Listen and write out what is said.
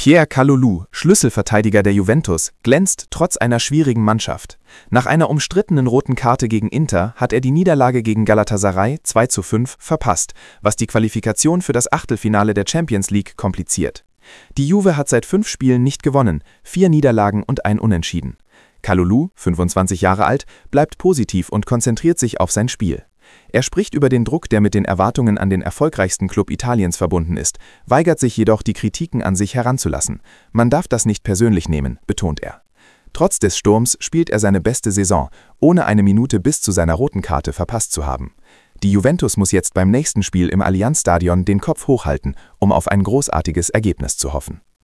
Pierre Kalulu, Schlüsselverteidiger der Juventus, glänzt trotz einer schwierigen Mannschaft. Nach einer umstrittenen roten Karte gegen Inter hat er die Niederlage gegen Galatasaray 2:5 verpasst, was die Qualifikation für das Achtelfinale der Champions League kompliziert. Die Juve hat seit 5 Spielen nicht gewonnen, 4 Niederlagen und ein Unentschieden. Kalulu, 25 Jahre alt, bleibt positiv und konzentriert sich auf sein Spiel. Er spricht über den Druck, der mit den Erwartungen an den erfolgreichsten Club Italiens verbunden ist, weigert sich jedoch, die Kritiken an sich heranzulassen. Man darf das nicht persönlich nehmen, betont er. Trotz des Sturms spielt er seine beste Saison, ohne eine Minute bis zu seiner roten Karte verpasst zu haben. Die Juventus muss jetzt beim nächsten Spiel im Allianz Stadion den Kopf hochhalten, um auf ein großartiges Ergebnis zu hoffen.